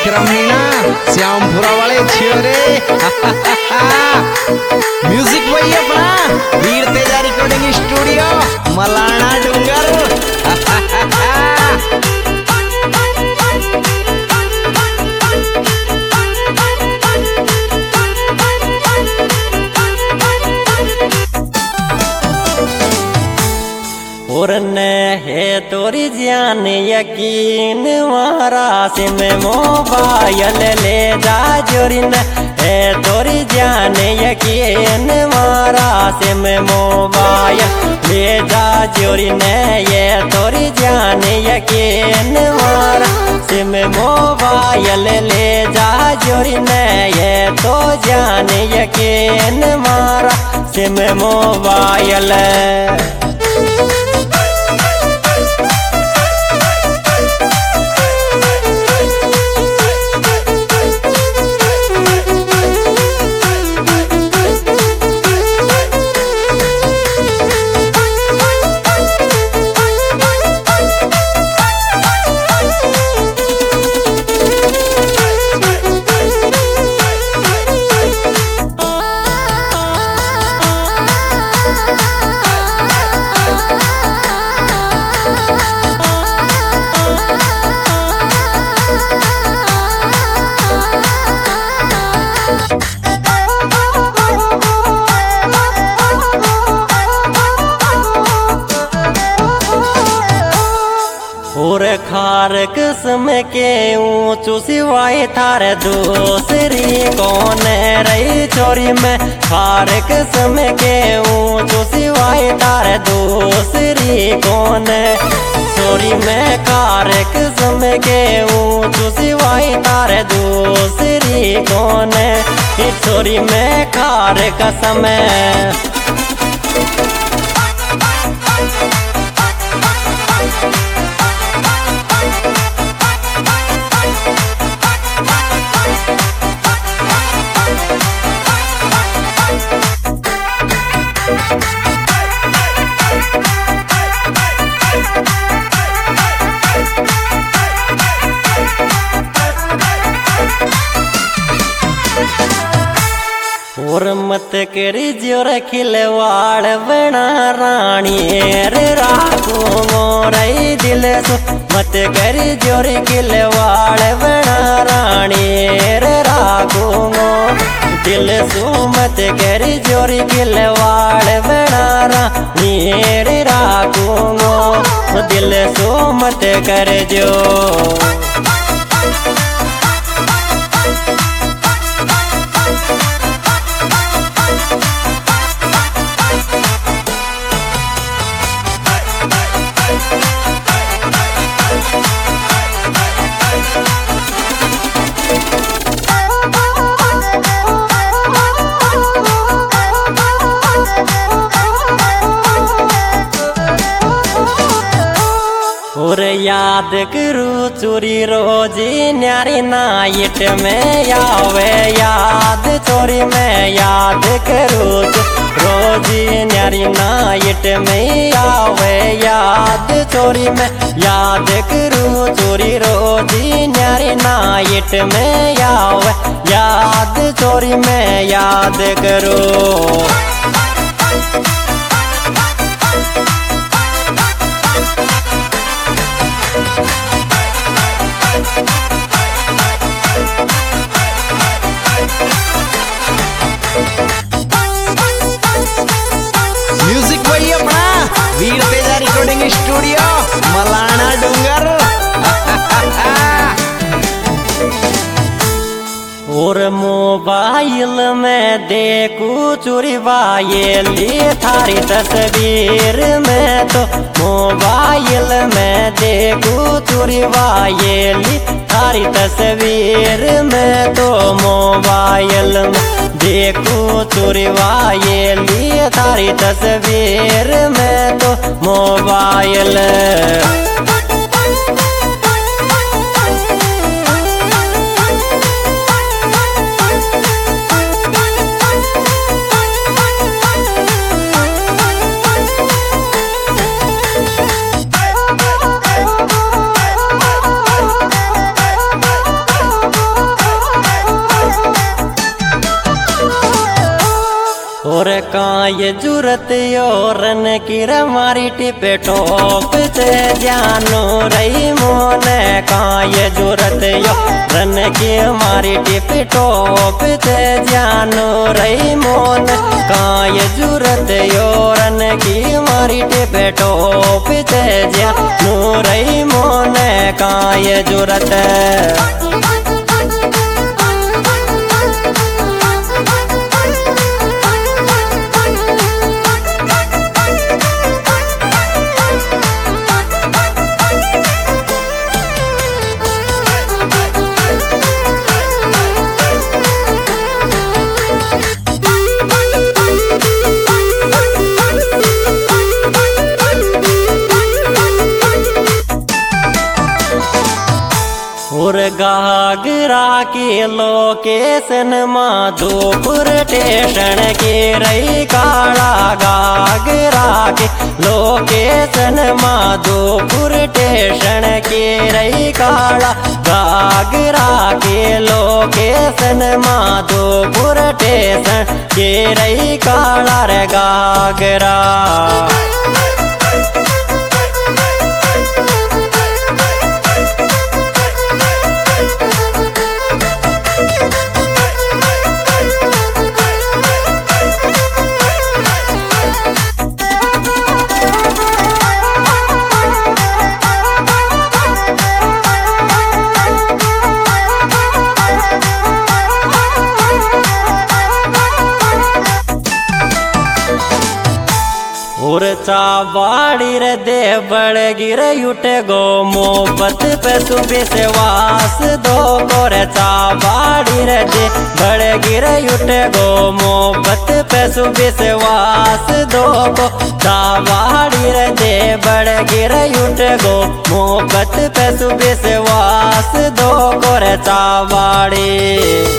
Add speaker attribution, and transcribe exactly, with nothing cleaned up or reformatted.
Speaker 1: विक्रम मीणा श्यामपुरा वाले छियोरे म्यूजिक वही अपना वीर तेजा रिकॉर्डिंग स्टूडियो मलाना डूंगर।
Speaker 2: और न है तोरी जान यकीन मारा सिम मोबाइल ले जा जोरी न है तोरी जान यकीन मारा सिम मोबाइल ले जा जोरी न ये तोरी जान यकीन मारा सिम मोबाइल ले जा जोरी न ये तो जान यकीन मारा सिम मोबाइल। और खार किस्म के ऊँचू सिवाय थार दूसरी कौन रही चोरी में खार किस्म के ऊँचू सिवाय थार दूसरी कौन चोरी में खार किस्म के ऊँचू सिवाय थार दूसरी कौन चोरी में खार कसम। और मत करी जोर खिलवाड़ बना रानी रे राखू मोरई दिल सो मत करी जोर खिलवाड़ बना रानी रे राखू दिल सो मत करी जोर खिलवाड़ बना रानी रे राखू दिल सो मत कर जो। और याद करू चोरी रोजी न्यारी नाइट में आवे याद चोरी में याद करू रोजी न्यारी नाइट में आवे याद चोरी में याद करू चोरी रोजी न्यारी नाइट में आवे याद चोरी में याद करो।
Speaker 1: म्यूजिक वही अपना वीर तेजा रिकॉर्डिंग स्टूडियो मलाना डूंगर।
Speaker 2: और मोबाइल में देखू चुरवाएली थारी तस्वीर में तो मोबाइल में देखू चुरवाएली थारी तस्वीर में तो मोबाइल में देखू चुरवाएली थारी तस्वीर में तो मोबाइल। काय जरूरत यो रन की मारी टिपे टोप से जानो रही मोन काय जरूरत यो रन की मारी टिपे टोप से जानो रही मोन काय जरूरत यो रन की मारी टिपे टोप से जानो रही मोन काय जरूरत। और गागरा के लोकेशन माधोपुर स्टेशन के रही काला गागरा के लोकेशन माधोपुर स्टेशन के रही काला गागरा के लोकेशन माधोपुर स्टेशन के रही काला रे गागरा। और चावाड़ी रे दे बड़ गिर उठे गो मोहब्बत पे सुविश्वास दो गोरे चावाड़ी रे दे बड़ गिर उठे गो मोहब्बत पे सुविश्वास दो गो चावाड़ी रे दे बड़ गिर उठे गो मोहब्बत पे सुविश्वास दो गोरे चावाड़ी।